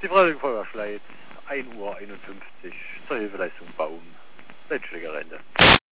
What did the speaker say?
Die Freiwillige Feuerwehr Schleiz, 1:51 Uhr zur Hilfeleistung Baum, Leitschlägerrente.